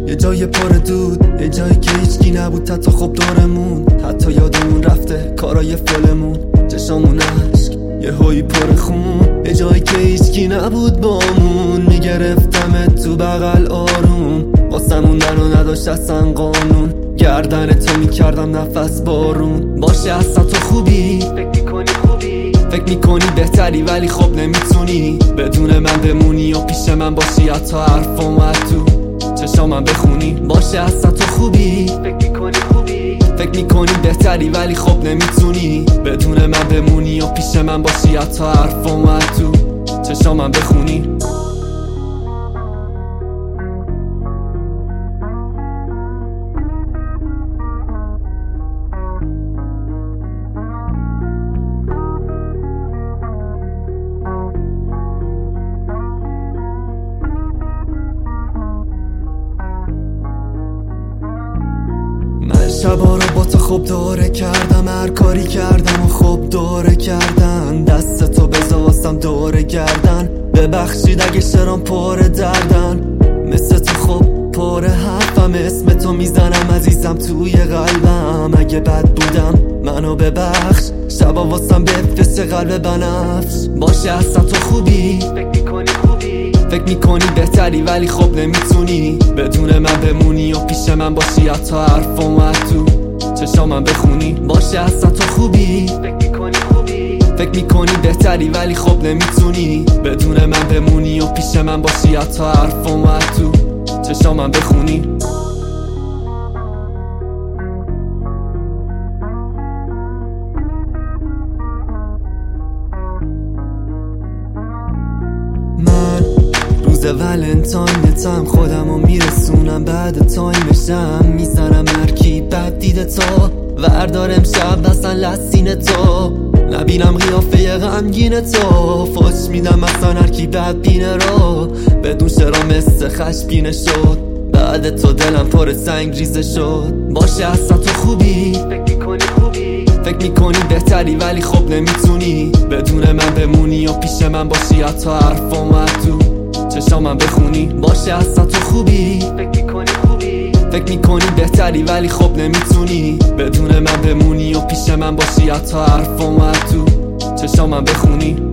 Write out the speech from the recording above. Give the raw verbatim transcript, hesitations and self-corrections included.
یه جای پر دود، یه جایی که هیچکی نبود حتی خب دورمون، حتی یادمون رفته کارای فلمون، چشامون عشق یه هایی پر خون، یه جایی که هیچکی نبود بامون، میگرفتمت تو بغل آروم، واسمون درو نداشت اصلا قانون، گردن تو میکردم نفس بارون. باشه اصلا تو خوبی، فکر میکنی خوبی، فکر میکنی بهتری ولی خب نمیتونی بدون من بمونی و پیش من باشی، حتی حرفام تو چشامم بخونی. باشه اصلا تو خوبی، فکر میکنی خوبی، فکر میکنی بهتری ولی خب نمیتونی بدون من بمونی و پیش من باشی، حتی حرفام تو چشامم بخونی. من شبا رو با تو خوب دوره کردم، هر کاری کردم و خوب دوره کردن، دست تو بزاستم دوره گردن، ببخشید اگه شرام پر دردن، مثل تو خوب پر حرفم، اسم تو میزنم عزیزم توی قلبم، اگه بد بودم منو ببخش، شبا واسم بفرست قلب بنفش. باشه اصلا تو خوبی، فکر میکنی خوبی، فکر میکنی بهتری ولی خب نمیتونی بدون من بمونی و پیش من باشی، حتی حرفام تو چشامم بخونی. باشه اصلا تو خوبی، فکر میکنی خوبی، فکر میکنی بهتری ولی خب نمیتونی بدون من بمونی و پیش من باشی، حتی حرفام تو چشامم بخونی. من روز ولنتاینتم خودمو میرسونم، بعد تایمشم میزنم هرکی بد دیده تا وردار امشب اصلا لسین تو، نبینم قیافه غمگین تو، فوش میدم اصلا هرکی بد بینه رو، بدون شرا مثل خشبینه شد، بعد تو دلم پر سنگ ریزه شد. باشه اصلا تو خوبی، فکر میکنی خوبی، فکر میکنی بهتری ولی خب نمیتونی بدون من بمونی و پیش من باشی، حتی حرفام تو چشامم بخونی. باشه اصلا تو خوبی، فکر میکنی خوبی، فکر میکنی بهتری ولی خب نمیتونی بدون من بمونی و پیش من باشی، حتی حرفام تو چشامم بخونی.